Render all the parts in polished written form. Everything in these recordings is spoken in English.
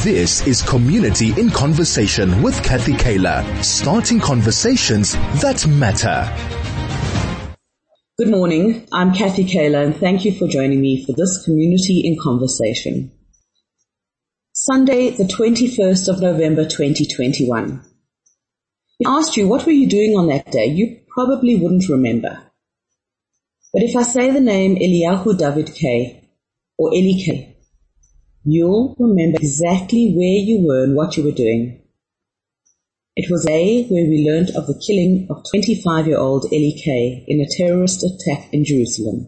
This is Community in Conversation with Kathy Kaler, starting conversations that matter. Good morning, I'm Kathy Kaler and thank you for joining me for this Community in Conversation. Sunday, the 21st of November 2021. If I asked you what were you doing on that day, you probably wouldn't remember. But if I say the name Eliyahu David K, or Eli K, you'll remember exactly where you were and what you were doing. It was a day where we learned of the killing of 25-year-old Eli K in a terrorist attack in Jerusalem.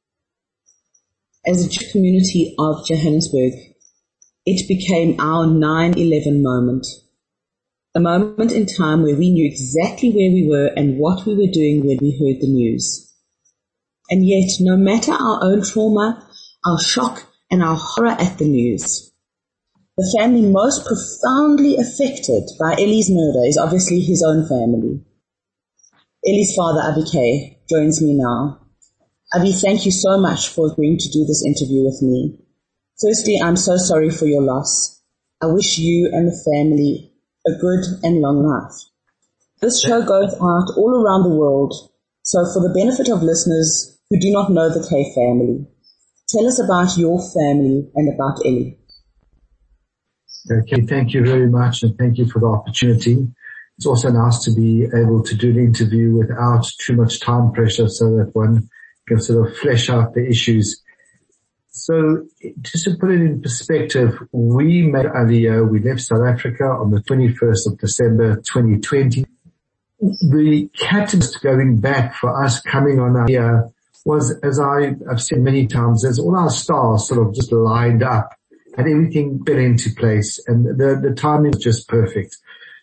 As a Jewish community of Johannesburg, it became our 9/11 moment. A moment in time where we knew exactly where we were and what we were doing when we heard the news. And yet, no matter our own trauma, our shock, and our horror at the news, the family most profoundly affected by Eli's murder is obviously his own family. Eli's father, Avi K, joins me now. Avi, thank you so much for agreeing to do this interview with me. Firstly, I'm so sorry for your loss. I wish you and the family a good and long life. This show goes out all around the world, so for the benefit of listeners who do not know the K family, tell us about your family and about Eli. Okay, thank you very much and thank you for the opportunity. It's also nice to be able to do an interview without too much time pressure so that one can sort of flesh out the issues. So just to put it in perspective, we made Aliyah, we left South Africa on the 21st of December 2020. The catalyst going back for us coming on Aliyah was, as I've said many times, as all our stars sort of just lined up and everything fell into place and the timing was just perfect.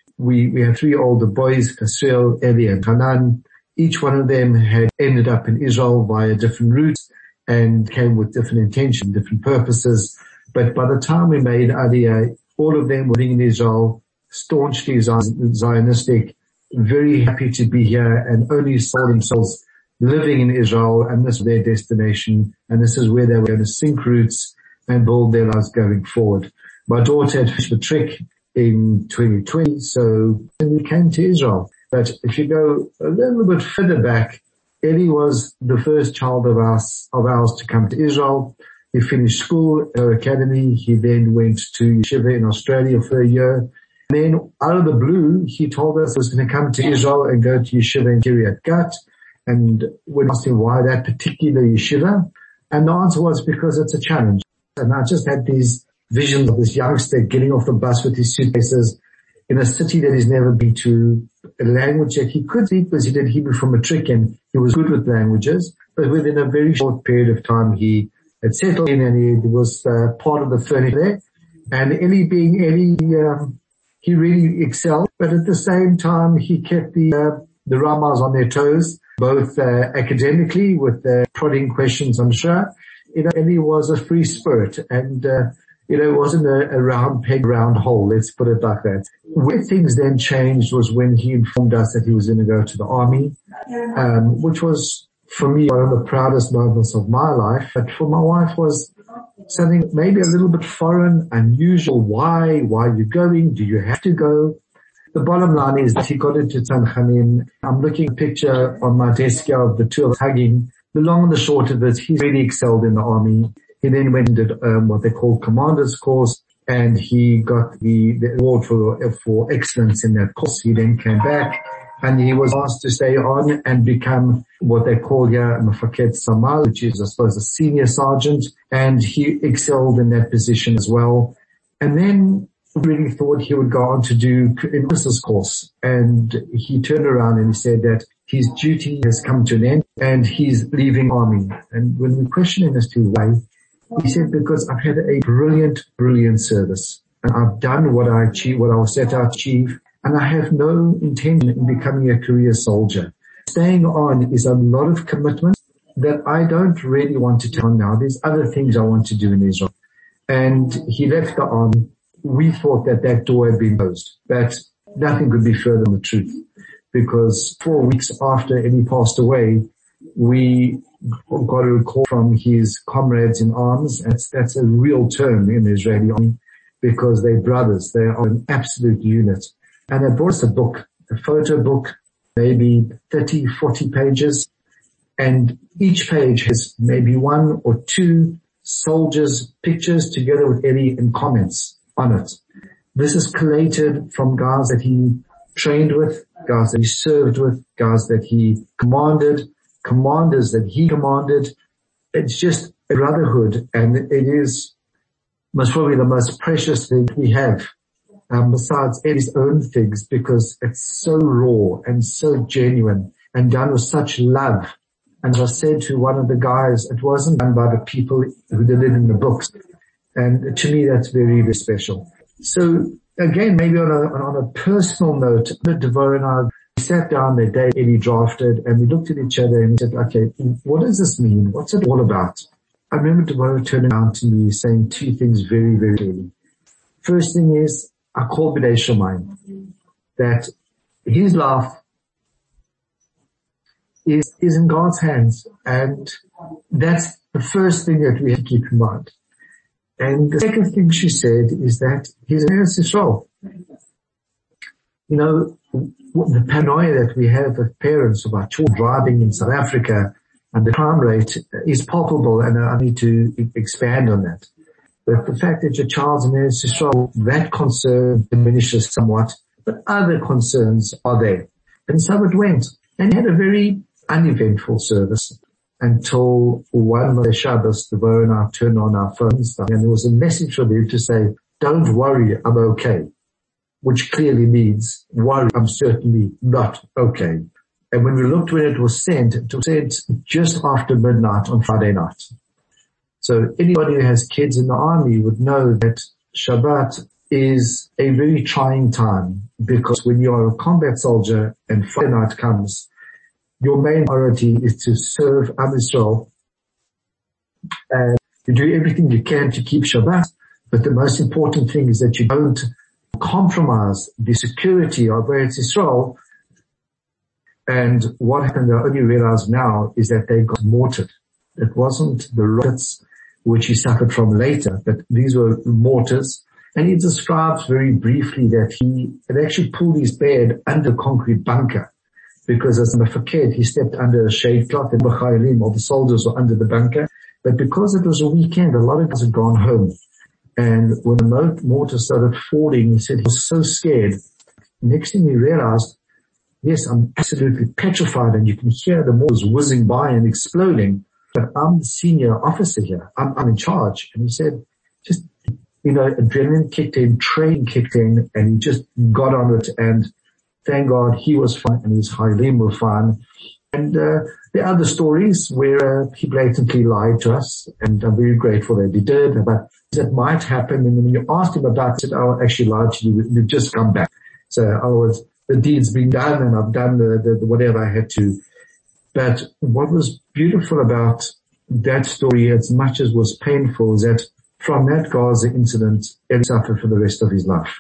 We had three older boys, Kasriel, Eli and Hanan. Each one of them had ended up in Israel via different routes and came with different intentions, different purposes. But by the time we made Aliyah, all of them were living in Israel, staunchly Zionistic, very happy to be here and only saw themselves living in Israel, and this was their destination, and this is where they were going to sink roots and build their lives going forward. My daughter had finished the trick in 2020, so we came to Israel. But if you go a little bit further back, Eli was the first child of ours to come to Israel. He finished school at our academy. He then went to Yeshiva in Australia for a year. And then out of the blue, he told us he was going to come to Israel and go to Yeshiva in Kiryat Gat. And we asked him why that particular yeshiva. And the answer was because it's a challenge. And I just had these visions of this youngster getting off the bus with his suitcases in a city that he's never been to, a language that he could speak because he did Hebrew from a trick and he was good with languages. But within a very short period of time, he had settled in and he was part of the furniture there. And Eli being Eli, he really excelled. But at the same time, he kept the Ramas on their toes, both academically with prodding questions, I'm sure. Eli was a free spirit and, it wasn't a round peg, round hole, let's put it like that. Where things then changed was when he informed us that he was going to go to the army, which was, for me, one of the proudest moments of my life. But for my wife was something maybe a little bit foreign, unusual. Why? Why are you going? Do you have to go? The bottom line is that he got into Tzanchanim. I'm looking at a picture on my desk here of the two of us hugging. The long and the short of it, he really excelled in the army. He then went and did what they call commander's course, and he got the award for excellence in that course. He then came back and he was asked to stay on and become what they call here Mefaked Samal, which is, I suppose, a senior sergeant, and he excelled in that position as well. And then really thought he would go on to do an officer's course, and he turned around and he said that his duty has come to an end and he's leaving army. And when we questioned him as to why, he said, because I've had a brilliant service and I've done what I was set out to achieve, and I have no intention in becoming a career soldier. Staying on is a lot of commitment that I don't really want to take on now. There's other things I want to do in Israel. And he left the army. We thought that door had been closed, that nothing could be further than the truth. Because 4 weeks after Eli passed away, we got a call from his comrades in arms. That's a real term in the Israeli army. because they're brothers. They are an absolute unit. And they brought us a book, a photo book, maybe 30, 40 pages. And each page has maybe 1 or 2 soldiers' pictures together with Eddie and comments on it. This is collated from guys that he trained with, guys that he served with, guys that he commanded, commanders that he commanded. It's just a brotherhood, and it is most probably the most precious thing we have, besides Eddie's own things, because it's so raw and so genuine and done with such love. And as I said to one of the guys, it wasn't done by the people who did it in the books. And to me, that's very, very special. So again, maybe on a personal note, Devo and I sat down the day Eddie drafted, and we looked at each other and said, okay, what does this mean? What's it all about? I remember Devo turning around to me saying 2 things very, very clearly. First thing is, I call B'nai Shemayim, that his life is in God's hands, and that's the first thing that we have to keep in mind. And the second thing she said is that he's an Eretz Yisrael. You know, the paranoia that we have of parents about children driving in South Africa and the crime rate is palpable, and I need to expand on that. But the fact that your child's in Eretz Yisrael, that concern diminishes somewhat, but other concerns are there. And so it went. And he had a very uneventful service until one Motzei Shabbos, Devo and I turned on our phones, and there was a message from him to say, don't worry, I'm okay. Which clearly means, worry, I'm certainly not okay. And when we looked when it was sent just after midnight on Friday night. So anybody who has kids in the army would know that Shabbat is a very trying time, because when you are a combat soldier and Friday night comes, your main priority is to serve Am Yisrael, and you do everything you can to keep Shabbat, but the most important thing is that you don't compromise the security of Eretz Yisrael. And what happened, I only realize now, is that they got mortared. It wasn't the rockets which he suffered from later, but these were mortars. And he describes very briefly that he had actually pulled his bed under a concrete bunker, because as a Mefaked, he stepped under a shade cloth, and all the soldiers were under the bunker. But because it was a weekend, a lot of guys had gone home. And when the mortar started falling, he said he was so scared. Next thing he realized, yes, I'm absolutely petrified, and you can hear the mortars whizzing by and exploding, but I'm the senior officer here. I'm in charge. And he said, just, adrenaline kicked in, training kicked in, and he just got on it, and thank God he was fine and his Ha'ilim were fine. And there are other stories where he blatantly lied to us, and I'm very grateful that he did, but that might happen. And when you asked him about it, he said, I actually lied to you. You've just come back. So the deed's been done, and I've done the whatever I had to. But what was beautiful about that story, as much as was painful, is that from that Gaza incident, Eddie suffered for the rest of his life.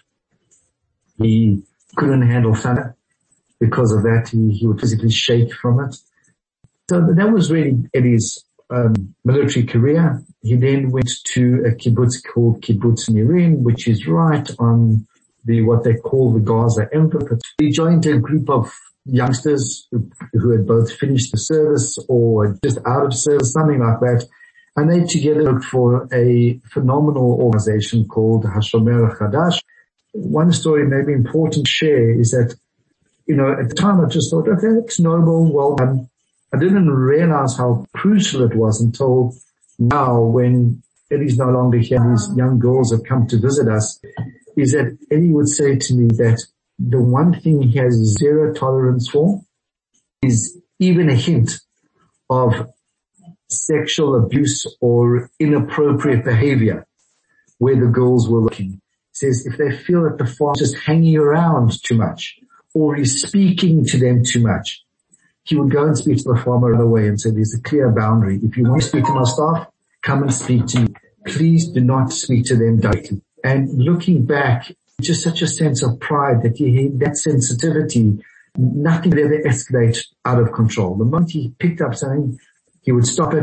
He couldn't handle thunder. Because of that, he would physically shake from it. So that was really Eddie's military career. He then went to a kibbutz called Kibbutz Nirim, which is right on what they call the Gaza Empire. He joined a group of youngsters who had both finished the service or just out of service, something like that. And they together worked for a phenomenal organization called Hashomer Chadash. One story maybe important to share is that, at the time I just thought, okay, it's noble, well done. I didn't realize how crucial it was until now, when Eddie's no longer here, these young girls have come to visit us, is that Eddie would say to me that the one thing he has zero tolerance for is even a hint of sexual abuse or inappropriate behavior where the girls were looking. He says if they feel that the father is just hanging around too much or he's speaking to them too much, he would go and speak to the farmer right away and say, there's a clear boundary. If you want to speak to my staff, come and speak to me. Please do not speak to them directly. And looking back, just such a sense of pride that he had that sensitivity, nothing would ever escalate out of control. The moment he picked up something, he would stop it.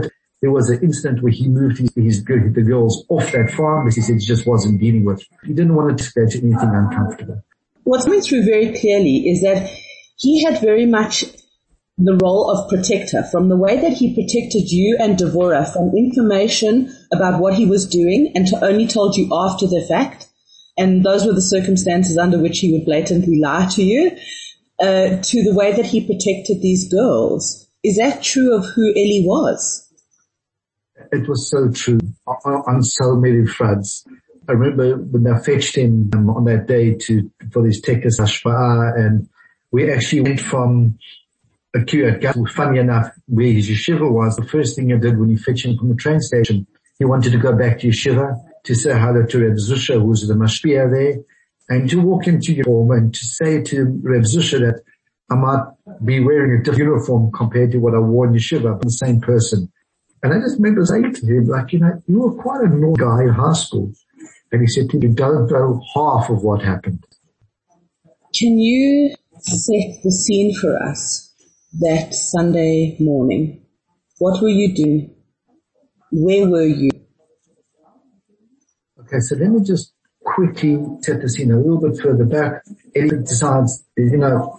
There was an incident where he moved the girls off that farm because he said he just wasn't dealing with. He didn't want to go to anything uncomfortable. What's coming through very clearly is that he had very much the role of protector, from the way that he protected you and Devorah from information about what he was doing and only told you after the fact. And those were the circumstances under which he would blatantly lie to you, to the way that he protected these girls. Is that true of who Eli was? It was so true on so many fronts. I remember when they fetched him on that day for this Tekes Hashpa'ah, and we actually went from a Kiryat Gat. Funny enough, where his yeshiva was, the first thing he did when he fetched him from the train station, he wanted to go back to yeshiva to say hello to Reb Zusha, who was the mashpia there, and to walk into uniform and to say to Reb Zusha that I might be wearing a different uniform compared to what I wore in yeshiva, but the same person. And I just remember saying to him, like, you were quite a naughty guy in high school. And he said to me, you don't know half of what happened. Can you set the scene for us that Sunday morning? What were you doing? Where were you? Okay, so let me just quickly set the scene a little bit further back. Eli decides, him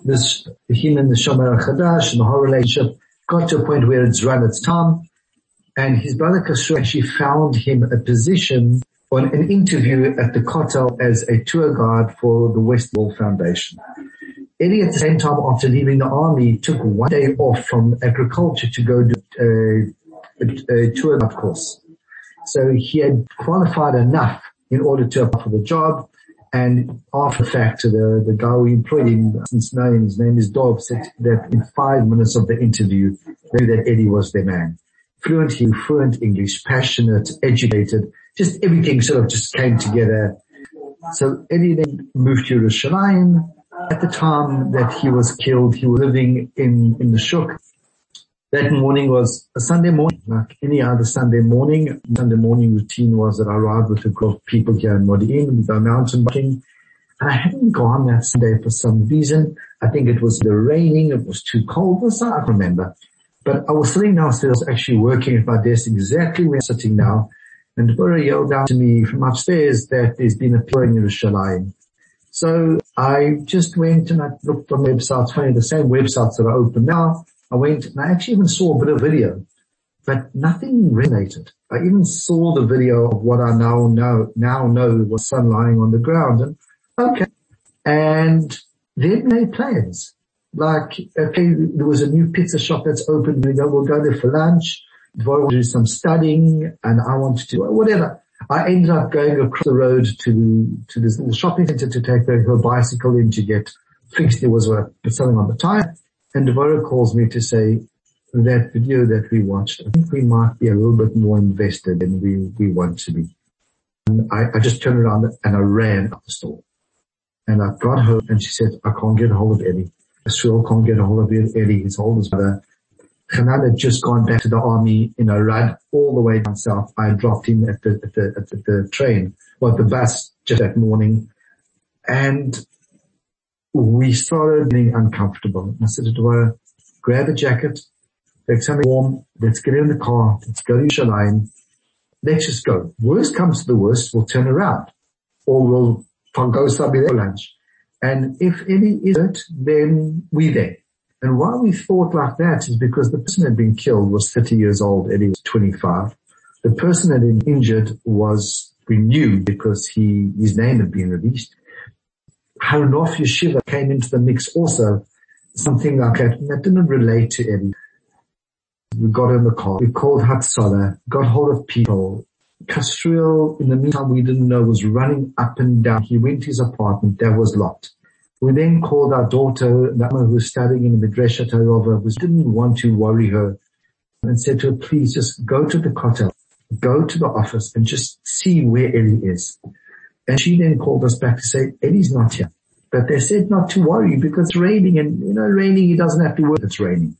and the Shomer HaChadash and the whole relationship got to a point where it's run its time. And his brother Kasru actually found him a position on an interview at the Kotel as a tour guide for the West Wall Foundation. Eli, at the same time, after leaving the army, took one day off from agriculture to go do a tour guide course. So he had qualified enough in order to apply for the job. And after the fact, the guy who employed him, since knowing his name is Dov, said that in 5 minutes of the interview, they knew that Eddie was their man. Fluent English, passionate, educated, just everything sort of just came together. So Eddie then moved to Yerushalayim. At the time that he was killed, he was living in the Shuk. That morning was a Sunday morning, like any other Sunday morning. Sunday morning routine was that I arrived with a group of people here in Modi'in. We go mountain biking. And I hadn't gone that Sunday for some reason. I think it was raining, it was too cold, I don't remember. But I was sitting downstairs actually working at my desk exactly where I'm sitting now. And Deborah yelled down to me from upstairs that there's been a pouring in Yerushalayim. So I just went and I looked on websites, funny, the same websites that I open now. I went and I actually even saw a bit of video, but nothing resonated. I even saw the video of what I now know was son lying on the ground. And okay. And then they plans. Like, okay, there was a new pizza shop that's open. We'll go there for lunch. Dvorah will do some studying and I wanted to, whatever. I ended up going across the road to this little shopping center to take her bicycle in to get fixed. There was something on the tire. And Dvorah calls me to say that video that we watched, I think we might be a little bit more invested than we want to be. And I just turned around and I ran up the store. And I got her and she said, I can't get a hold of Eddie. I still can't get a hold of Eddie. He's old as brother. Hanan had just gone back to the army in a run all the way down south. I dropped him at the train, the bus just that morning. And we started getting uncomfortable. I said to Dvorah, grab a jacket, take something warm, let's get in the car, let's go to Yerushalayim, let's just go. Worst comes to the worst, we'll turn around. Or we'll go somewhere for lunch. And if Eddie isn't, then we're there. And why we thought like that is because the person that had been killed was 30 years old, Eddie was 25. The person that had been injured we knew because his name had been released. Haronoff Yeshiva came into the mix also, something like that didn't relate to Eddie. We got in the car, we called Hatzalah, got hold of people. Kasriel, in the meantime, we didn't know, was running up and down. He went to his apartment, that was locked. We then called our daughter, Nama, who was studying in the Midreshet HaYova, who didn't want to worry her, and said to her, please just go to the Kotel, go to the office and just see where Eddie is. And she then called us back to say, Eddie's not here. But they said not to worry because it's raining and, raining, he doesn't have to work, it's raining.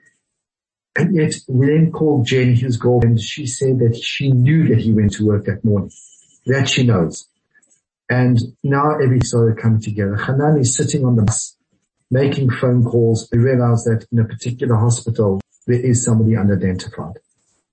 And yet we then called Jenny, his girlfriend. She said that she knew that he went to work that morning. That she knows. And now everything started coming together. Hanan is sitting on the bus, making phone calls. We realized that in a particular hospital, there is somebody unidentified.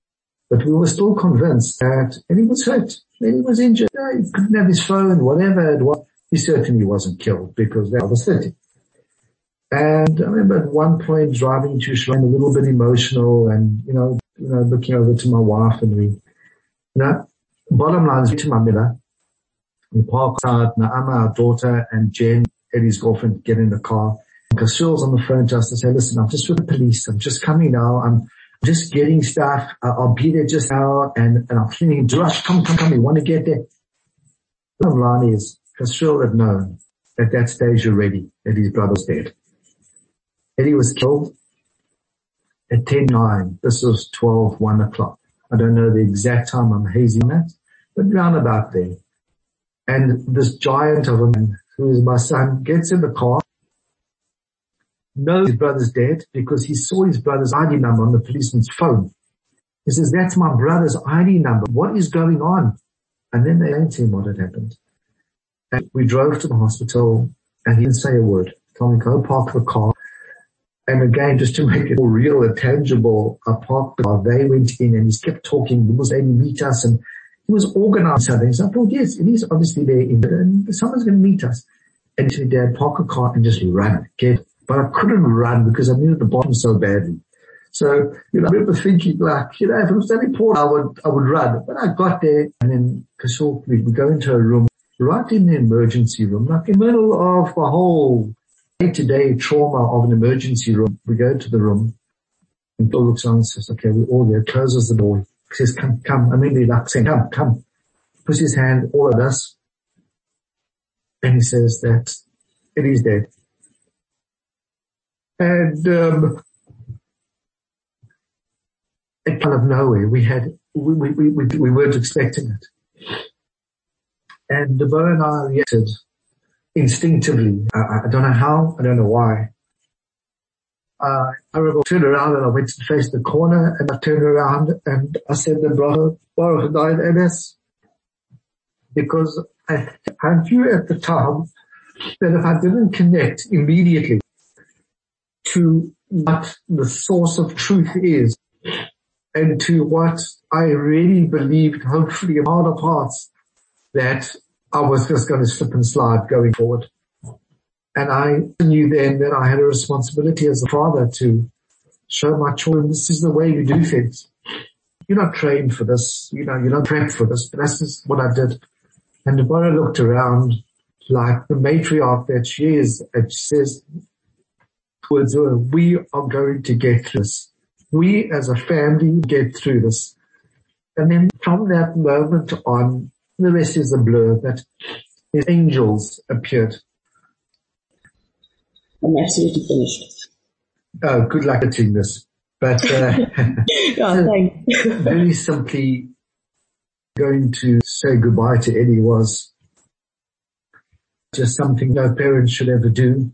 But we were still convinced that Eddie was hurt, Eddie was injured, he couldn't have his phone, whatever it was. He certainly wasn't killed because they was 30. And I remember at one point driving to Shrine a little bit emotional and, looking over to my wife and bottom line is to my miller. We park outside, Naama, our daughter, and Jen, Eddie's girlfriend, get in the car. Kasril's on the phone to us and say, listen, I'm just with the police. I'm just coming now. I'm just getting stuff. I'll be there just now. And I'm feeling, Rush, come. We want to get there. The bottom line is, Kasril had known at that stage already that his brother was dead. Eddie was killed at 10:09. This was 1 o'clock. I don't know the exact time. I'm hazy on that, but round about there. And this giant of a man, who is my son, gets in the car, knows his brother's dead because he saw his brother's ID number on the policeman's phone. He says, that's my brother's ID number. What is going on? And then they explained to him what had happened. And we drove to the hospital and he didn't say a word. Told me, go park the car. And again, just to make it more real and tangible, I parked the car. They went in and he kept talking. He was able to meet us and he was organized something. So I thought, yes, it is obviously there and someone's going to meet us. And he said, Dad, park a car and just run. But I couldn't run because I knew at the bottom so badly. So, I remember thinking like, if it was only Paul, I would run. But I got there and then we go into a room, right in the emergency room, like in the middle of the whole day-to-day trauma of an emergency room. We go to the room and Bill looks on and says, okay, we're all there, closes the door. He says, come. I mean, he's like saying, come. Puts his hand all at us. And he says that it is dead. And, it kind of nowhere. We weren't expecting it. And Deborah and I reacted instinctively. I don't know how, I don't know why. I remember I turned around and I went to face the corner and I turned around and I said to Baruch died MS. Because I knew at the time that if I didn't connect immediately to what the source of truth is and to what I really believed, hopefully in my heart of hearts, that I was just going to slip and slide going forward. And I knew then that I had a responsibility as a father to show my children this is the way you do things. You're not trained for this, you're not prepped for this, but that's just what I did. And Deborah looked around like the matriarch that she is, and she says, we are going to get through this. We as a family get through this. And then from that moment on, the rest is a blur, that his angels appeared. I'm absolutely finished. Oh, good luck doing this. But very simply, going to say goodbye to Eddie was just something no parent should ever do.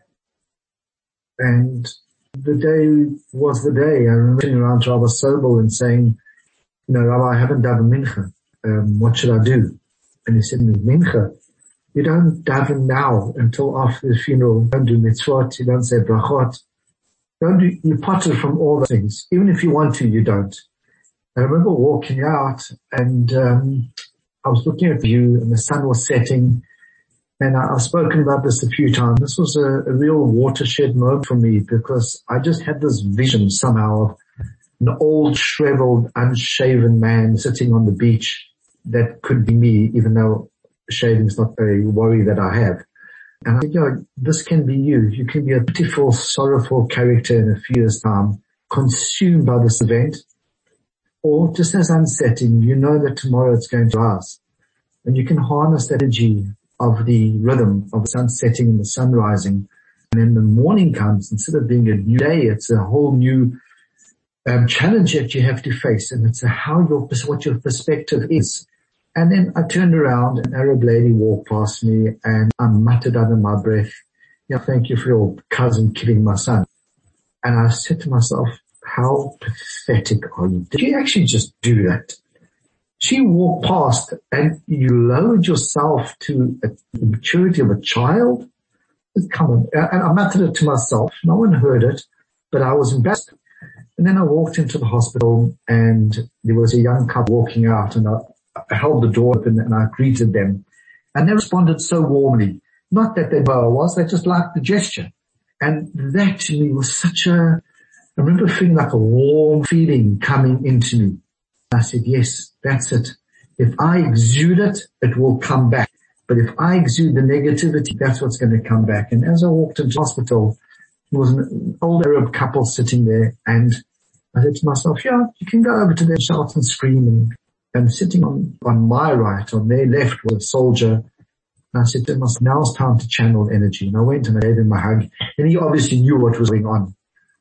And the day was the day. I remember sitting around to Rabbi Sobel and saying, Rabbi, I haven't done a mincha. What should I do? And he said to me, mincha, you don't daven now until after the funeral. Don't do mitzvot. You don't say brachot. You potter from all the things. Even if you want to, you don't. I remember walking out and I was looking at the view and the sun was setting. And I've spoken about this a few times. This was a real watershed moment for me because I just had this vision somehow of an old, shriveled, unshaven man sitting on the beach. That could be me, even though shaving's not a worry that I have. And I think, this can be you. You can be a pitiful, sorrowful character in a few years' time, consumed by this event, or just as unsetting, you know that tomorrow it's going to rise. And you can harness that energy of the rhythm of the sun setting and the sun rising. And then the morning comes, instead of being a new day, it's a whole new challenge that you have to face. And it's what your perspective is. And then I turned around, an Arab lady walked past me and I muttered under my breath, thank you for your cousin killing my son. And I said to myself, how pathetic are you? Did you actually just do that? She walked past and you lowered yourself to the maturity of a child? Come on. And I muttered it to myself. No one heard it, but I was embarrassed. And then I walked into the hospital and there was a young couple walking out, and I held the door open and I greeted them. And they responded so warmly. Not that they knew who I was, they just liked the gesture. And that to me was I remember feeling like a warm feeling coming into me. I said, yes, that's it. If I exude it, it will come back. But if I exude the negativity, that's what's going to come back. And as I walked into hospital, there was an old Arab couple sitting there, and I said to myself, yeah, you can go over to them, shout and scream. And sitting on my right, on their left, was a soldier. And I said to myself, now it's time to channel energy. And I went and I gave him a hug. And he obviously knew what was going on.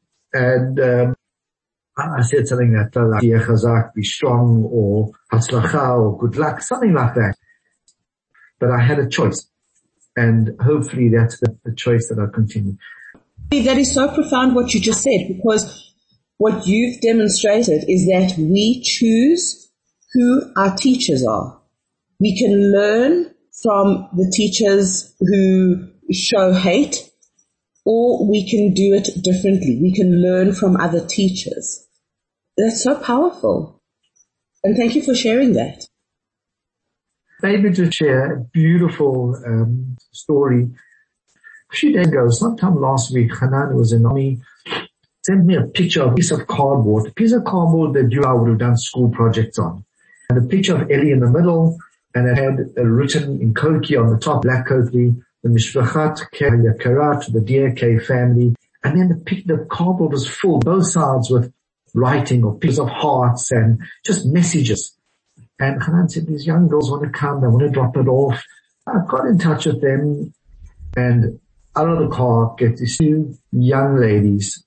And I said something that felt like, be strong, or hatzlacha, or good luck, something like that. But I had a choice. And hopefully that's the choice that I continue. That is so profound what you just said, because what you've demonstrated is that we choose who our teachers are. We can learn from the teachers who show hate, or we can do it differently. We can learn from other teachers. That's so powerful. And thank you for sharing that. Maybe to share a beautiful story. A few days ago, sometime last week, Hanan was in army, sent me a picture of a piece of cardboard that you and I would have done school projects on. And a picture of Ellie in the middle, and it had written in Koki on the top, Black Koki, the Mishpachat Karat, the DK family. And then the cardboard was full, both sides, with writing or pictures of hearts and just messages. And Hanan said, these young girls want to come, they want to drop it off. I got in touch with them, and out of the car get these two young ladies,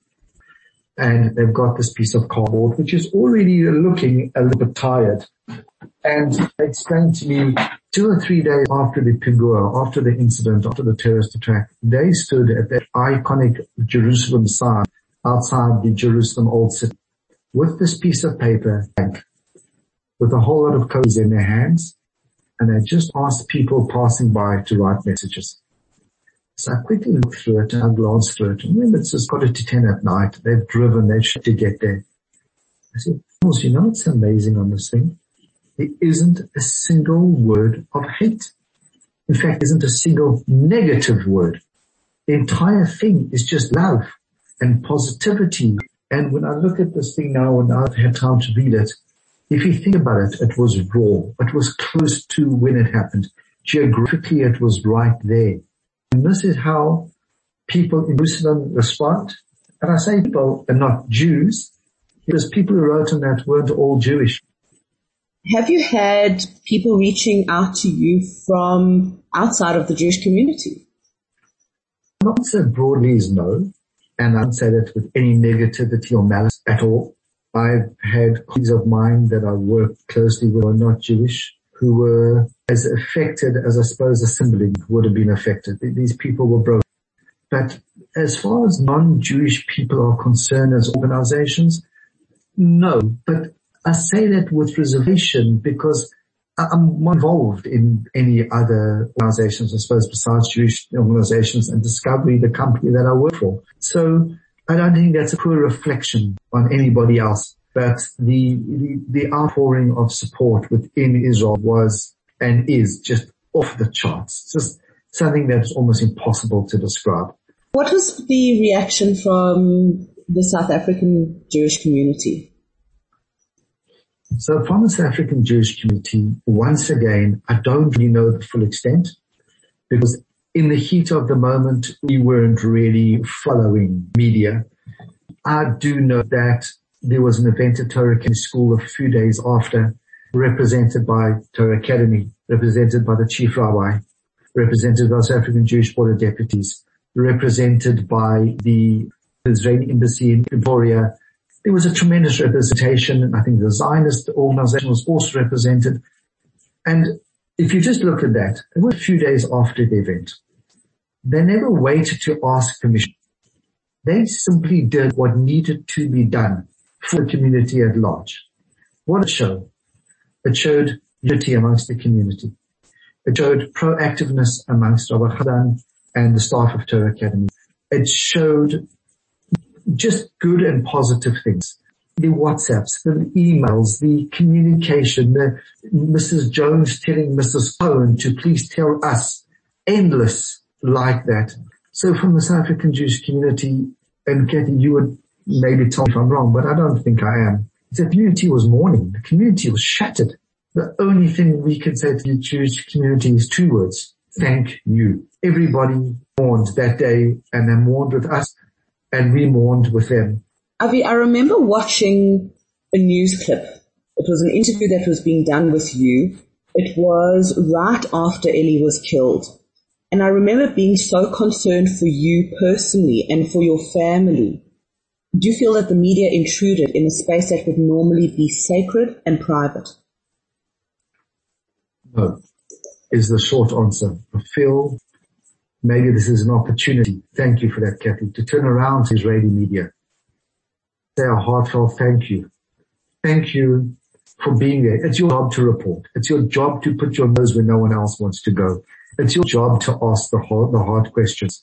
and they've got this piece of cardboard, which is already looking a little bit tired. And they explained to me 2 or 3 days after the Pigua, after the incident, after the terrorist attack, they stood at that iconic Jerusalem sign outside the Jerusalem Old City with this piece of paper, with a whole lot of codes in their hands, and they just asked people passing by to write messages. So I quickly looked through it and I glanced through it. And remember, it's just 9:45 at night. They've driven, they've to get there. I said, you know what's amazing on this thing? There isn't a single word of hate. In fact, there isn't a single negative word. The entire thing is just love and positivity. And when I look at this thing now, and I've had time to read it, if you think about it, it was raw. It was close to when it happened. Geographically, it was right there. And this is how people in Jerusalem respond. And I say people and not Jews, because people who wrote on that weren't all Jewish. Have you had people reaching out to you from outside of the Jewish community? My answer broadly is no. And I don't say that with any negativity or malice at all. I've had colleagues of mine that I work closely with who are not Jewish, who were as affected as I suppose a sibling would have been affected. These people were broken. But as far as non-Jewish people are concerned as organizations, no. But I say that with reservation because I'm not involved in any other organizations, I suppose, besides Jewish organizations and Discovery, the company that I work for. So I don't think that's a poor reflection on anybody else. But the outpouring of support within Israel was and is just off the charts. It's just something that's almost impossible to describe. What was the reaction from the South African Jewish community? So from the South African Jewish community, once again, I don't really know the full extent because in the heat of the moment, we weren't really following media. I do know that there was an event at Torah Academy School a few days after, represented by Torah Academy, represented by the Chief Rabbi, represented by the South African Jewish Board of Deputies, represented by the Israeli Embassy in Pretoria. There was a tremendous representation, and I think the Zionist organization was also represented. And if you just look at that, it was a few days after the event. They never waited to ask permission. They simply did what needed to be done for the community at large. What it showed? It showed unity amongst the community. It showed proactiveness amongst Rabbi Hadan and the staff of Torah Academy. It showed just good and positive things. The WhatsApps, the emails, the communication, the Mrs. Jones telling Mrs. Cohen to please tell us, endless like that. So from the South African Jewish community, and Kathy, you would maybe tell me if I'm wrong, but I don't think I am. The community was mourning. The community was shattered. The only thing we can say to the Jewish community is 2 words. Thank you. Everybody mourned that day, and they mourned with us, and we mourned with them. Avi, I remember watching a news clip. It was an interview that was being done with you. It was right after Ellie was killed. And I remember being so concerned for you personally and for your family. Do you feel that the media intruded in a space that would normally be sacred and private? No, is the short answer. I feel maybe this is an opportunity. Thank you for that, Kathy, to turn around to Israeli media. Say a heartfelt thank you. Thank you for being there. It's your job to report. It's your job to put your nose where no one else wants to go. It's your job to ask the hard questions.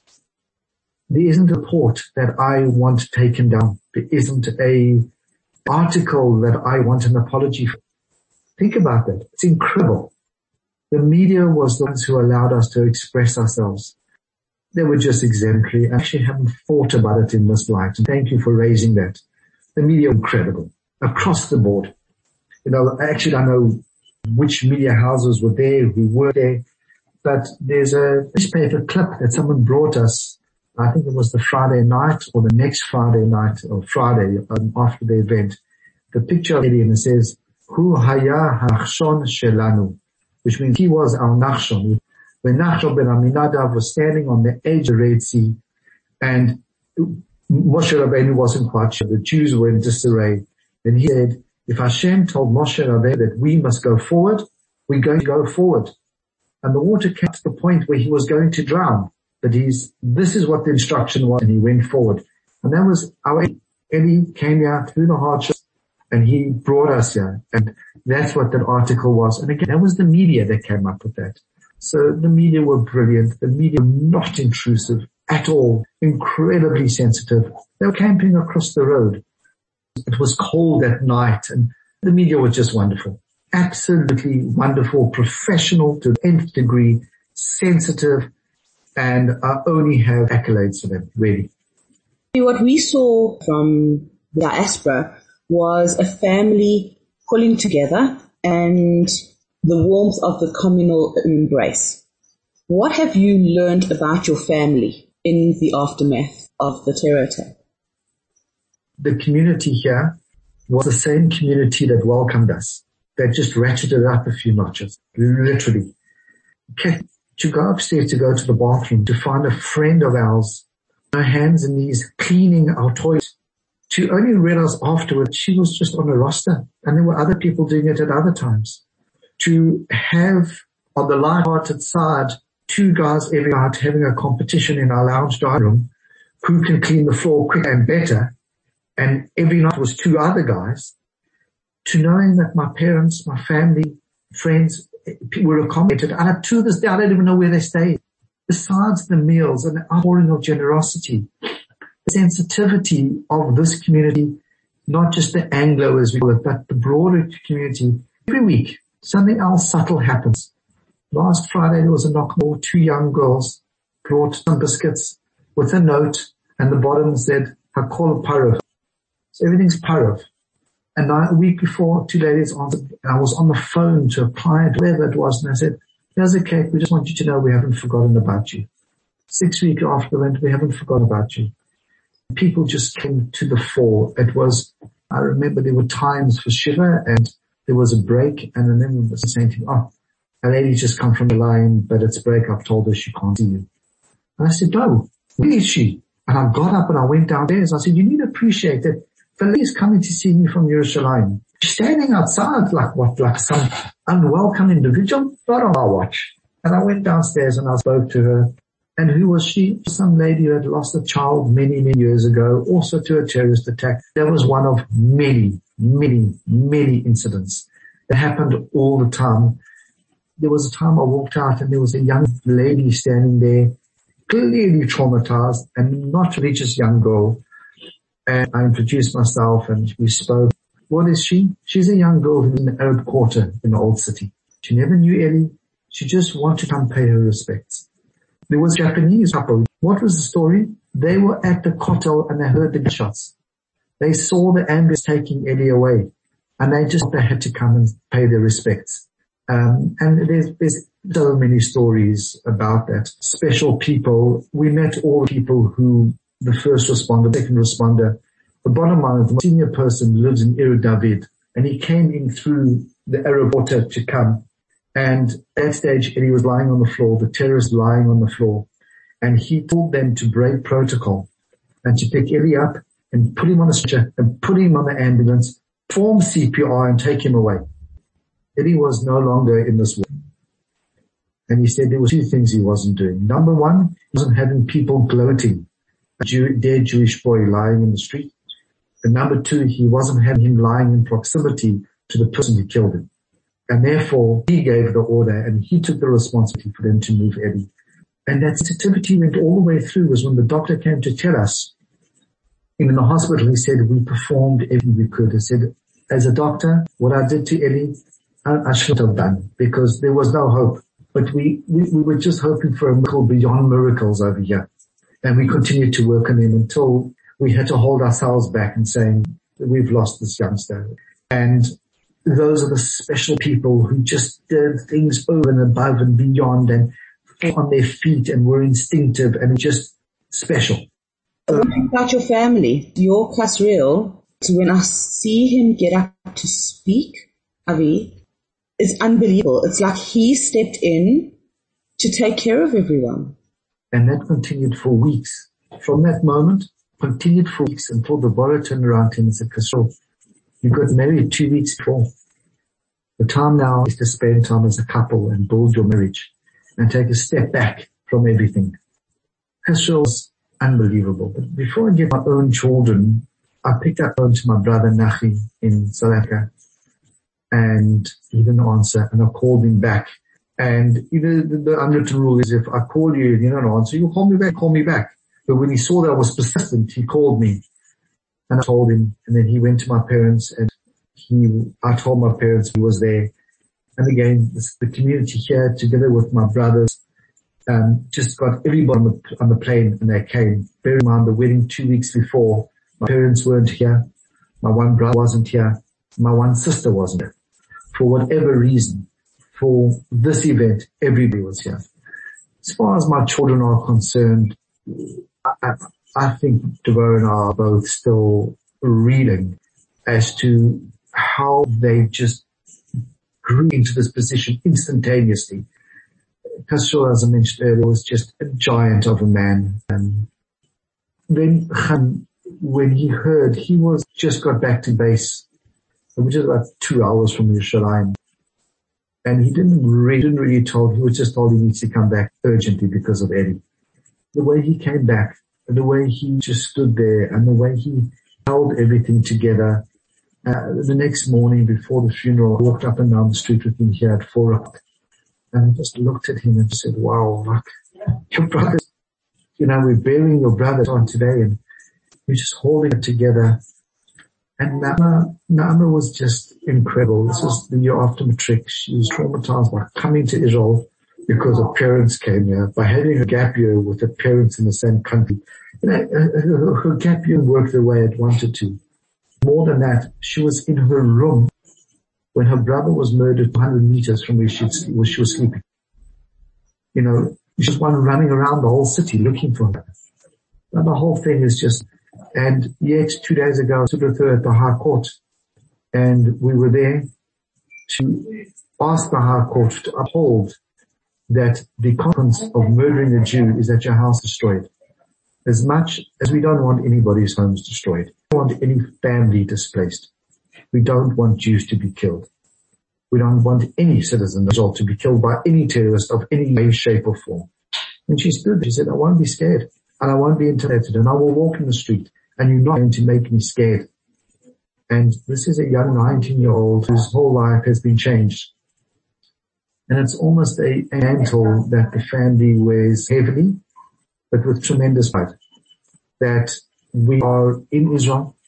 There isn't a report that I want taken down. There isn't a article that I want an apology for. Think about that. It's incredible. The media was the ones who allowed us to express ourselves. They were just exemplary. I actually haven't thought about it in this light. And thank you for raising that. The media were incredible across the board. You know, actually I know which media houses were there, who were there, but there's a newspaper clip that someone brought us. I think it was the Friday night or the next Friday night or Friday after the event. The picture of Eddie, and it says, Hu haya ha'achshon shelanu, which means he was our Nachshon. When Nachshon ben Aminadav was standing on the edge of the Red Sea, and Moshe Rabbeinu wasn't quite sure. The Jews were in disarray. And he said, if Hashem told Moshe Rabbeinu that we must go forward, we're going to go forward. And the water came to the point where he was going to drown. But this is what the instruction was, and he went forward. And that was our Eli came here through the hardships, and he brought us here. And that's what that article was. And again, that was the media that came up with that. So the media were brilliant. The media were not intrusive at all, incredibly sensitive. They were camping across the road. It was cold at night, and the media was just wonderful. Absolutely wonderful, professional to the nth degree, sensitive, and I only have accolades for them, really. What we saw from the diaspora was a family pulling together and the warmth of the communal embrace. What have you learned about your family in the aftermath of the terror attack? The community here was the same community that welcomed us. They just ratcheted up a few notches, literally. To go upstairs, to go to the bathroom, to find a friend of ours, her hands and knees cleaning our toilet, to only realize afterwards she was just on a roster, and there were other people doing it at other times. To have, on the light-hearted side, 2 guys every night having a competition in our lounge dining room, who can clean the floor quicker and better, and every night was 2 other guys, to knowing that my parents, my family, friends were accommodated. And to this day, I don't even know where they stayed. Besides the meals and the outpouring of generosity, the sensitivity of this community, not just the Anglo as we call it, but the broader community. Every week, something else subtle happens. Last Friday, there was a knockball. 2 young girls brought some biscuits with a note, and the bottom said, Hakol Parov. So everything's Parov. And a week before, 2 ladies answered, and I was on the phone to a client, whatever it was, and I said, here's a cake, we just want you to know we haven't forgotten about you. 6 weeks after the event, we haven't forgotten about you. People just came to the fore. It was, I remember there were times for Shiva, and there was a break, and then I was saying to me, a lady just come from the line, but it's break, I've told her she can't see you. And I said, no, where is she? And I got up and I went downstairs. I said, you need to appreciate that the lady's coming to see me from Yerushalayim. She's standing outside like some unwelcome individual, not on our watch. And I went downstairs and I spoke to her. And who was she? Some lady who had lost a child many, many years ago, also to a terrorist attack. That was one of many, many, many incidents that happened all the time. There was a time I walked out and there was a young lady standing there, clearly traumatized, and not religious young girl. And I introduced myself and we spoke. What is she? She's a young girl in the Arab quarter in the old city. She never knew Ellie. She just wanted to come pay her respects. There was a Japanese couple. What was the story? They were at the kotel and they heard the gunshots. They saw the ambulance taking Ellie away and they had to come and pay their respects. And there's so many stories about that. Special people. We met all the people who, the first responder, second responder. The bottom line is the senior person lives in Ir David and he came in through the Arab quarter to come. And at that stage, Eddie was lying on the floor, the terrorist lying on the floor. And he told them to break protocol and to pick Eddie up and put him on a stretcher and put him on the ambulance, perform CPR and take him away. Eddie was no longer in this world. And he said there were two things he wasn't doing. Number one, he wasn't having people gloating, a dead Jewish boy lying in the street. And number two, he wasn't having him lying in proximity to the person who killed him. And therefore, he gave the order and he took the responsibility for them to move Eddie. And that sensitivity went all the way through. Was when the doctor came to tell us in the hospital, he said, we performed everything we could. He said, as a doctor, what I did to Eddie, I should have done because there was no hope. But we were just hoping for a miracle beyond miracles over here. And we continued to work on him until we had to hold ourselves back and saying, we've lost this youngster. And those are the special people who just did things over and above and beyond and fought on their feet and were instinctive and just special. About your family, your Kasriel, when I see him get up to speak, Avi, it's unbelievable. It's like he stepped in to take care of everyone. And that continued for weeks. From that moment, continued for weeks until the Bora turned around to him and said, Kasriel, you got married 2 weeks before. The time now is to spend time as a couple and build your marriage and take a step back from everything. Kasriel's unbelievable. But before I get my own children, I picked up phone to my brother Nachi in South Africa and he didn't answer and I called him back. And the unwritten rule is if I call you and you don't answer, you call me back. But when he saw that I was persistent, he called me and I told him and then he went to my parents and I told my parents he was there. And again, the community here together with my brothers, just got everybody on the plane and they came. Bear in mind the wedding 2 weeks before, my parents weren't here. My one brother wasn't here. My one sister wasn't here. For whatever reason, for this event, everybody was here. As far as my children are concerned, I think Deborah and I are both still reeling as to how they just grew into this position instantaneously. Kasriel, as I mentioned earlier, was just a giant of a man. And then when he heard, he was just got back to base, which is about 2 hours from Yerushalayim. And he didn't really told, he was just told he needs to come back urgently because of Eddie. The way he came back, the way he just stood there and the way he held everything together. The next morning before the funeral, I walked up and down the street with him here at 4 o'clock. And I just looked at him and said, wow, look, your brother, we're burying your brother on today and we're just holding it together. And Naama was just incredible. This was the year after matric. She was traumatized by coming to Israel because her parents came here, by having a gap year with her parents in the same country. Her gap year worked the way it wanted to. More than that, she was in her room when her brother was murdered 200 meters from where she was sleeping. She was one running around the whole city looking for her. And the whole thing is just, and yet 2 days ago, I stood with her at the High Court and we were there to ask the High Court to uphold that the consequence of murdering a Jew is that your house is destroyed. As much as we don't want anybody's homes destroyed. We don't want any family displaced. We don't want Jews to be killed. We don't want any citizen to be killed by any terrorist of any way, shape or form. And she stood there, she said, I won't be scared and I won't be intimidated and I will walk in the street and you're not going to make me scared. And this is a young 19-year-old whose whole life has been changed. And it's almost a mantle that the family wears heavily, but with tremendous pride. That we are in Israel,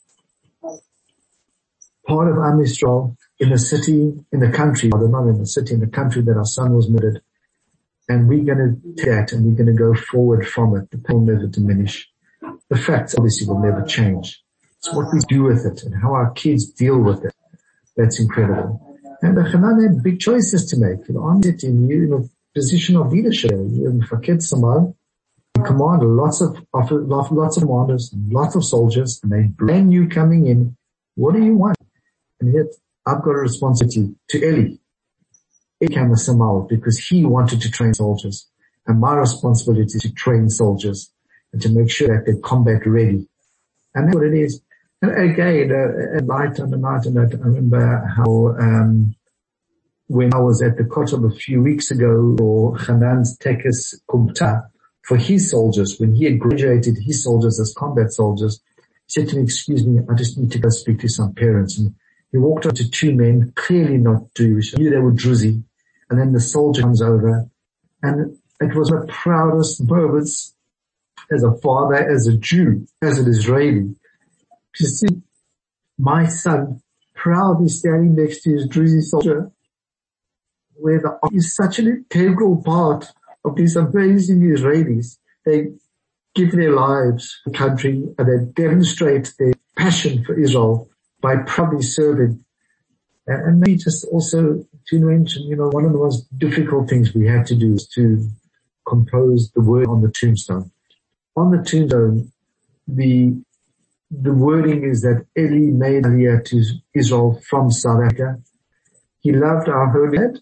part of Am Yisrael, in the city, in the country, rather not in the city, in the country that our son was murdered. And we're going to take that and we're going to go forward from it. The pain will never diminish. The facts obviously will never change. It's what we do with it and how our kids deal with it. That's incredible. And Hanan had big choices to make. I'm sitting in a position of leadership. You're Mefaked Samal. You command lots of commanders, lots of soldiers, and they're brand new coming in. What do you want? And yet, I've got a responsibility to Eli. He became a Samal because he wanted to train soldiers. And my responsibility is to train soldiers and to make sure that they're combat ready. And that's what it is. And again, at night, I remember how, when I was at the Kotel a few weeks ago, or Hanan's Tekes Kumta, for his soldiers, when he had graduated his soldiers as combat soldiers, he said to me, excuse me, I just need to go speak to some parents. And he walked up to two men, clearly not Jewish. I knew they were Druzi. And then the soldier comes over. And it was the proudest moments as a father, as a Jew, as an Israeli, to see my son proudly standing next to his Druzi soldier, where the army is such an integral part of these amazing Israelis. They give their lives for the country and they demonstrate their passion for Israel by proudly serving. And maybe just also to mention, one of the most difficult things we had to do is to compose the word on the tombstone. On the tombstone, the wording is that Eli made Aliyah to Israel from South Africa. He loved our holy land.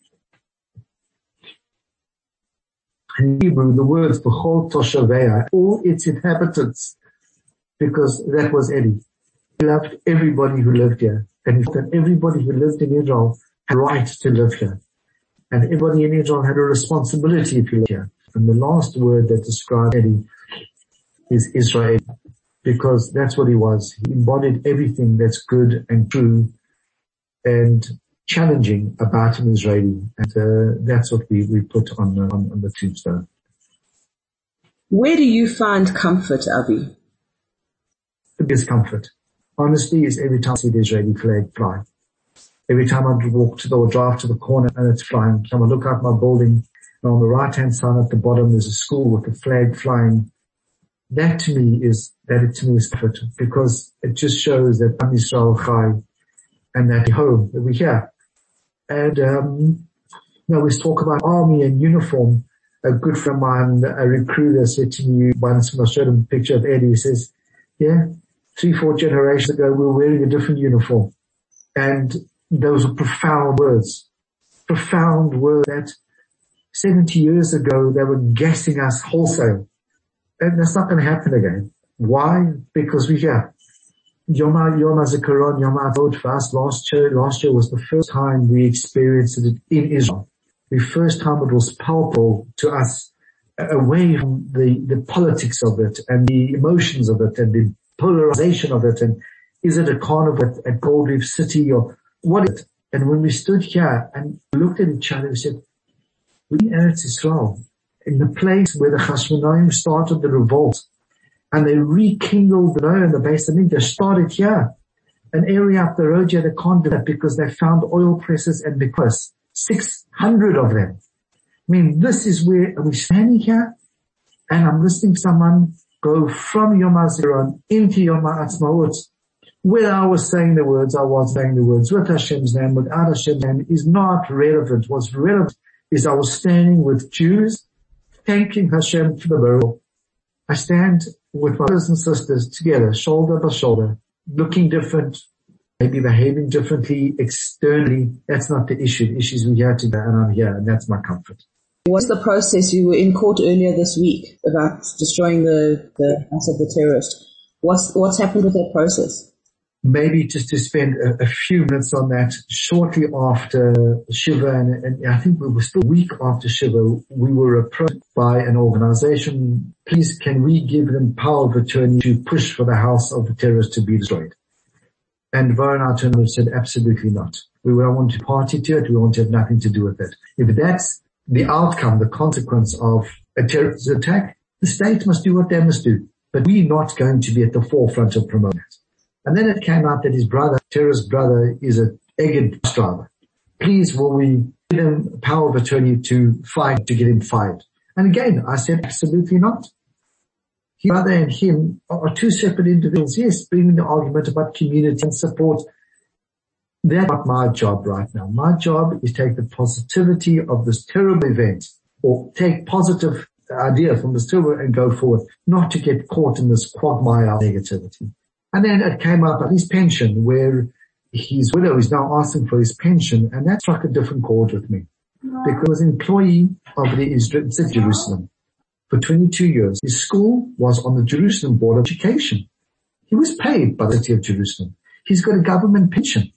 In Hebrew, the words B'chol Toshavea, all its inhabitants, because that was Eli. He loved everybody who lived here. And he said everybody who lived in Israel had a right to live here. And everybody in Israel had a responsibility if you live here. And the last word that describes Eli is Israel, because that's what he was. He embodied everything that's good and true and challenging about an Israeli. And that's what we put on the tombstone. Where do you find comfort, Avi? The biggest comfort, honestly, is every time I see the Israeli flag fly. Every time I walk to or drive to the corner and it's flying. Every time I look out my building and on the right-hand side at the bottom there's a school with the flag flying. That to me is comfort, because it just shows that Am Yisrael Chai and that home that we're here. And, we talk about army and uniform. A good friend of mine, a recruiter, said to me once when I showed him a picture of Eddie, he says, 3-4 generations ago, we were wearing a different uniform. And those are profound words that 70 years ago, they were gassing us wholesale. And that's not going to happen again. Why? Because we're here. Yom HaZikaron, Yom HaAvot for us last year was the first time we experienced it in Israel. The first time it was palpable to us, away from the politics of it and the emotions of it and the polarization of it. And is it a carnival at Gold Reef City or what is it? And when we stood here and looked at each other, we said, we're in Eretz Yisrael, in the place where the Hashmonaim started the revolt. And they rekindled the Noah and the Beis Hamikdash. They started here. An area up the road here, they can't do that because they found oil presses and because 600 of them. I mean, this is where we're standing here and I'm listening to someone go from Yom HaZikaron into Yom HaAtzmaut. Whether I was saying the words, with Hashem's name, without Hashem's name is not relevant. What's relevant is I was standing with Jews, thanking Hashem for the miracle. I stand with my brothers and sisters together, shoulder by shoulder, looking different, maybe behaving differently externally. That's not the issue. The issue is we're here today and I'm here, and that's my comfort. What's the process? You were in court earlier this week about destroying the house of the terrorist. What's happened with that process? Maybe just to spend a few minutes on that. Shortly after Shiva, and I think we were still a week after Shiva, we were approached by an organization. Please, can we give them power of attorney to push for the house of the terrorists to be destroyed? And Varun Attorney said, absolutely not. We don't want to party to it. We want to have nothing to do with it. If that's the outcome, the consequence of a terrorist attack, the state must do what they must do. but we're not going to be at the forefront of promoting it. And then it came out that his brother, terrorist brother, is an Egged bus driver. Please, will we give him power of attorney to fight to get him fired? And again, I said, absolutely not. His brother and him are two separate individuals. Yes, bringing the argument about community and support. That's not my job right now. My job is take the positivity of this terrible event, or take positive idea from this terrible and go forward, not to get caught in this quagmire of negativity. And then it came up at his pension, where his widow is now asking for his pension, and that struck a different chord with me. Because he was an employee of the Israel City Jerusalem for 22 years. His school was on the Jerusalem Board of Education. He was paid by the City of Jerusalem. He's got a government pension.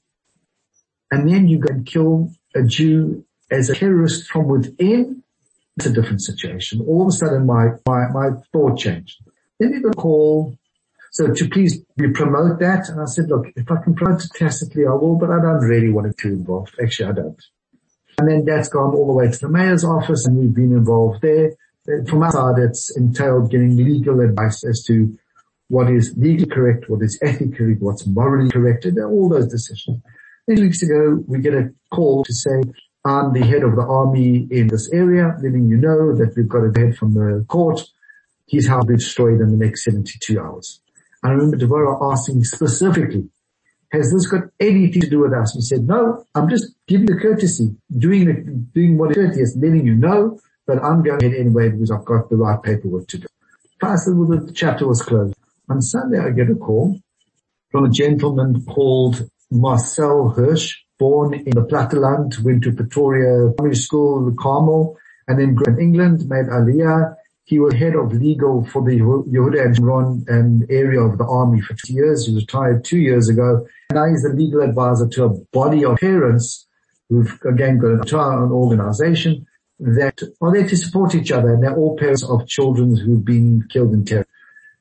And then you go and kill a Jew as a terrorist from within. It's a different situation. All of a sudden my thought changed. Then he got a call, so to please we promote that. And I said, look, if I can promote it tacitly, I will, but I don't really want it to involve. Actually, I don't. And then that's gone all the way to the mayor's office, and we've been involved there. From our side, it's entailed getting legal advice as to what is legally correct, what is ethically correct, what's morally correct, and all those decisions. 2 weeks ago, we get a call to say, I'm the head of the army in this area, letting you know that we've got a head from the court. His house will be destroyed in the next 72 hours. I remember Devorah asking specifically, has this got anything to do with us? We said, no, I'm just giving the courtesy, doing what is courteous, letting you know, but I'm going ahead anyway because I've got the right paperwork to do. The chapter was closed. On Sunday, I get a call from a gentleman called Marcel Hirsch, born in the Platteland, went to Pretoria Primary School, the Carmel, and then grew in England, made Aliyah. He was head of legal for the Yehuda and Shomron area of the army for 2 years. He retired 2 years ago. Now he's the legal advisor to a body of parents who've again got an organization that are there to support each other. And they're all parents of children who've been killed in terror.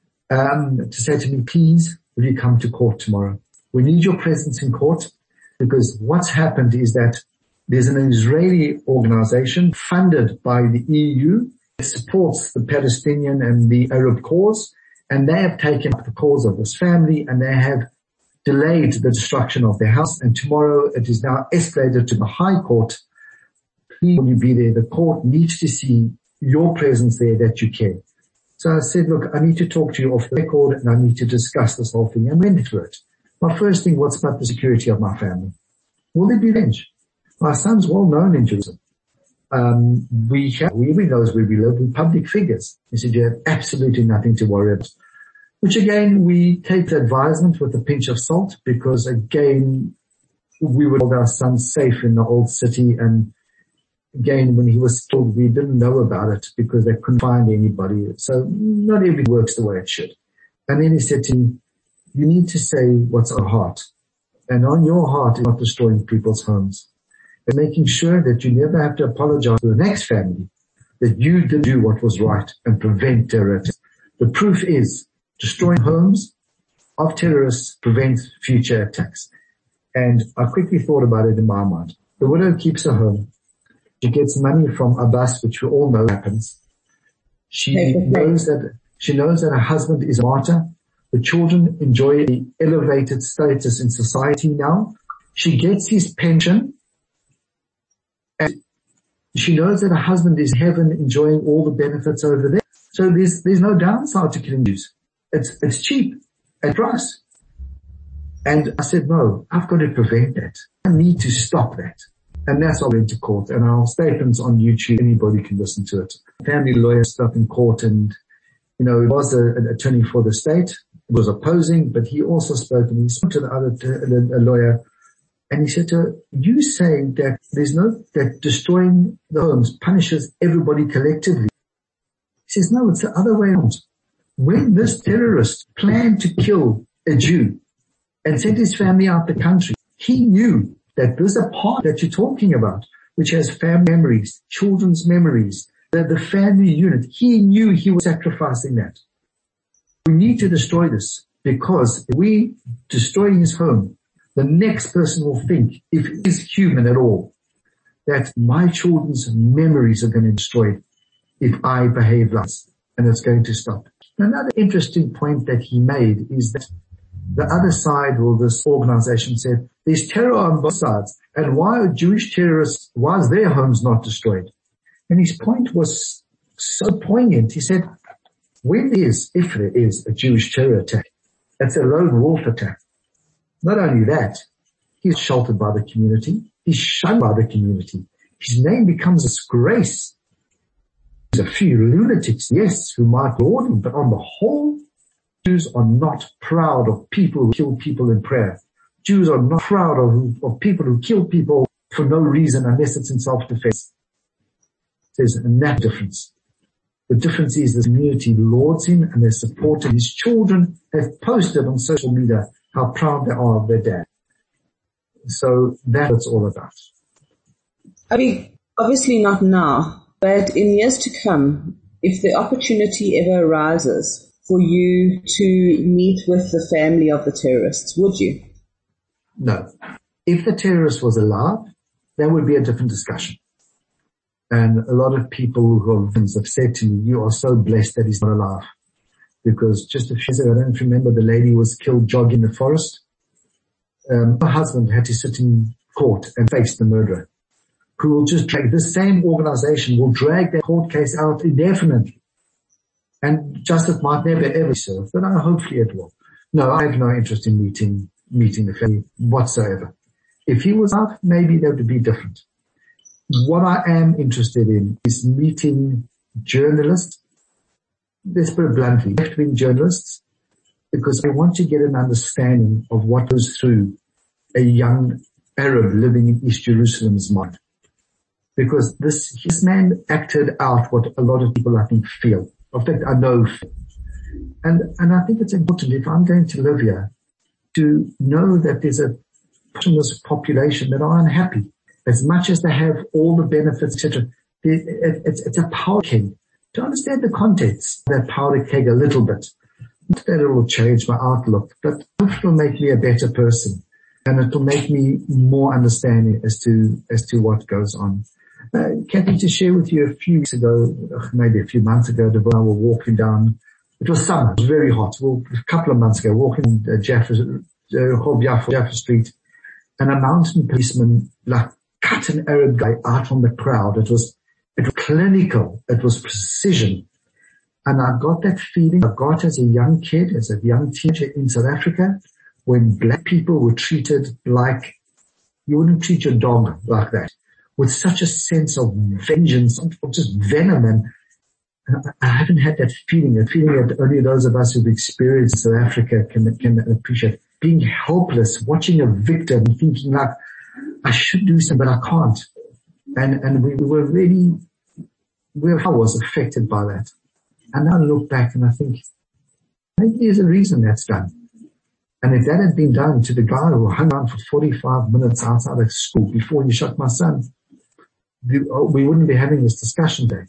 To say to me, please, will you come to court tomorrow? We need your presence in court, because what's happened is that there's an Israeli organization funded by the EU that supports the Palestinian and the Arab cause, and they have taken up the cause of this family, and they have delayed the destruction of their house, and tomorrow it is now escalated to the High Court. Please, will you be there? The court needs to see your presence there, that you care. So I said, look, I need to talk to you off the record, and I need to discuss this whole thing, and went through it. My first thing, what's about the security of my family? Will there be revenge? My son's well known in Jerusalem. Everybody knows where we live. We're public figures. He said, you have absolutely nothing to worry about. Which again, we take the advisement with a pinch of salt, because again, we would hold our son safe in the old city. And again, when he was killed, we didn't know about it because they couldn't find anybody. So not everything works the way it should. And then he said to me, you need to say what's on heart. And on your heart is not destroying people's homes. And making sure that you never have to apologize to the next family that you did do what was right and prevent terrorists. The proof is destroying homes of terrorists prevents future attacks. And I quickly thought about it in my mind. The widow keeps her home. She gets money from Abbas, which we all know happens. She knows that her husband is a martyr. The children enjoy the elevated status in society now. She gets his pension. And she knows that her husband is in heaven enjoying all the benefits over there. So there's no downside to killing Jews. It's cheap at price. And I said, no, I've got to prevent that. I need to stop that. And that's why I went to court. And our statements on YouTube, anybody can listen to it. Family lawyer stuff in court, and, he was an attorney for the state. Was opposing, but he also spoke, and he spoke to the other a lawyer, and he said to her, you say that that destroying the homes punishes everybody collectively. He says, no, it's the other way around. When this terrorist planned to kill a Jew and sent his family out the country, he knew that there's a part that you're talking about, which has family memories, children's memories, the family unit. He knew he was sacrificing that. We need to destroy this, because if we destroy his home, the next person will think, if he is human at all, that my children's memories are going to be destroyed if I behave like this, and it's going to stop. Another interesting point that he made is that the other side, or this organization, said there's terror on both sides, and why are Jewish terrorists, why is their homes not destroyed? And his point was so poignant. He said, if there is a Jewish terror attack, that's a lone wolf attack. Not only that, he's sheltered by the community, he's shunned by the community, his name becomes a disgrace. There's a few lunatics, yes, who might laud him, but on the whole, Jews are not proud of people who kill people in prayer. Jews are not proud of people who kill people for no reason unless it's in self-defense. There's a net difference. The difference is the community lauds him and they support him. His children have posted on social media how proud they are of their dad. So that's what it's all about. I mean, obviously not now, but in years to come, if the opportunity ever arises for you to meet with the family of the terrorists, would you? No. If the terrorist was alive, that would be a different discussion. And a lot of people who have said to me, you are so blessed that he's not alive. Because just a few years ago, I don't remember, the lady was killed jogging in the forest. Her husband had to sit in court and face the murderer, who will just drag, the same organization will drag that court case out indefinitely. And justice might never ever serve, but hopefully it will. No, I have no interest in meeting the family whatsoever. If he was out, maybe that would be different. What I am interested in is meeting journalists, let's put it bluntly, left-wing journalists, because I want to get an understanding of what goes through a young Arab living in East Jerusalem's mind. Because his man acted out what a lot of people, I think, feel. In fact, I know. And I think it's important, if I'm going to live here, to know that there's a portion of this population that are unhappy. As much as they have all the benefits, etc., it's a powder keg. To understand the context of that powder keg a little bit, not that it will change my outlook, but it will make me a better person, and it will make me more understanding as to what goes on. Kathy, to share with you a few weeks ago, maybe a few months ago, Deborah and I were walking down. It was summer. It was very hot. Well, a couple of months ago, walking Jaffa Street, and a mountain policeman cut an Arab guy out from the crowd. It was clinical. It was precision. And I got that feeling I got as a young kid, as a young teenager in South Africa, when black people were treated like you wouldn't treat your dog like that, with such a sense of vengeance, of just venom. And I haven't had that feeling, a feeling that only those of us who've experienced South Africa can appreciate. Being helpless, watching a victim, thinking like, I should do something, but I can't. And we were really, I was affected by that. And now I look back and I think, maybe there's a reason that's done. And if that had been done to the guy who hung on for 45 minutes outside of school before he shot my son, we wouldn't be having this discussion today.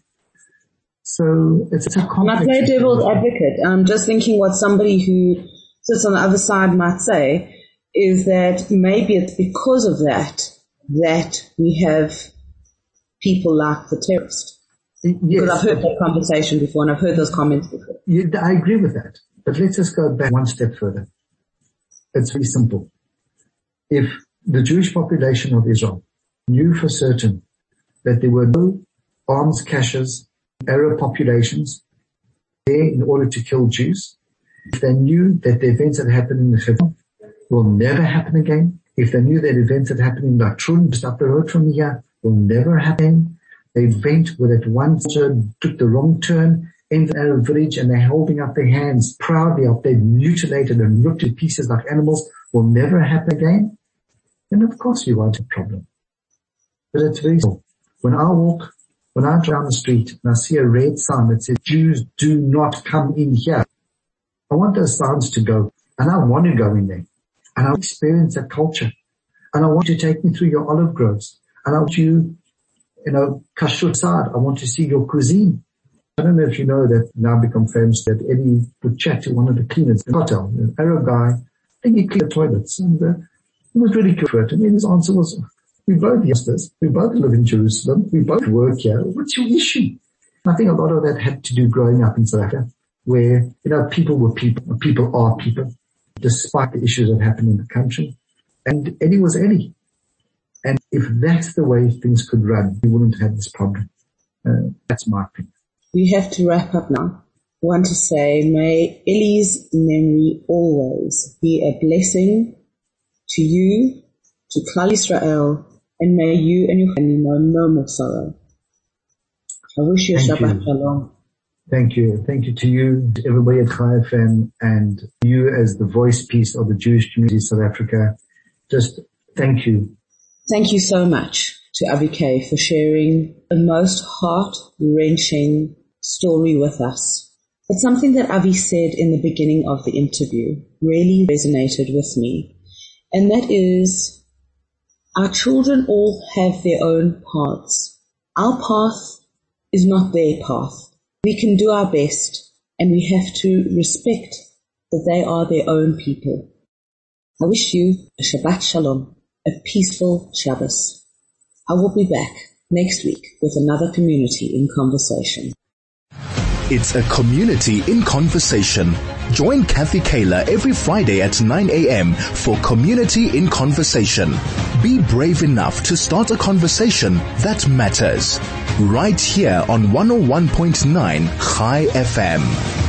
So it's a complex. I play devil's advocate. I'm just thinking what somebody who sits on the other side might say is that maybe it's because of that we have people like the terrorist. Yes. Because I've heard that conversation before and I've heard those comments before. I agree with that. But let's just go back one step further. It's very simple. If the Jewish population of Israel knew for certain that there were no arms caches, Arab populations there in order to kill Jews, if they knew that the events that happened in the Hebron will never happen again, if they knew that events that happened in Latrun, just up the road from here, will never happen, the event where that one soldier took the wrong turn, entered an Arab village, and they're holding up their hands proudly up, they're mutilated and ripped to pieces like animals, will never happen again, then of course we won't have a problem. But it's very simple. When I drive down the street and I see a red sign that says, Jews do not come in here, I want those signs to go, and I want to go in there, and I want to experience that culture, and I want you to take me through your olive groves, and I want you, kashrut side, I want to see your cuisine. I don't know if you know that now become famous that Eddie would chat to one of the cleaners in the hotel, an Arab guy, I think he cleaned the toilets, and he was really good for it. I mean, his answer was, we both youngsters, we both live in Jerusalem, we both work here, what's your issue? And I think a lot of that had to do growing up in South Africa. where, people were people, people are people, despite the issues that happen in the country. And Eddie was Eddie. And if that's the way things could run, we wouldn't have this problem. That's my opinion. We have to wrap up now. I want to say, may Ellie's memory always be a blessing to you, to Klal Israel, and may you and your family know no more sorrow. I wish you a Shabbat Shalom. Thank you. Thank you to you, to everybody at Chai FM, and you as the voice piece of the Jewish community in South Africa. Just thank you. Thank you so much to Avi K for sharing a most heart-wrenching story with us. But something that Avi said in the beginning of the interview really resonated with me. And that is, our children all have their own paths. Our path is not their path. We can do our best, and we have to respect that they are their own people. I wish you a Shabbat Shalom, a peaceful Shabbos. I will be back next week with another Community in Conversation. It's a Community in Conversation. Join Kathy Kaler every Friday at 9 a.m. for Community in Conversation. Be brave enough to start a conversation that matters. Right here on 101.9 Chai FM.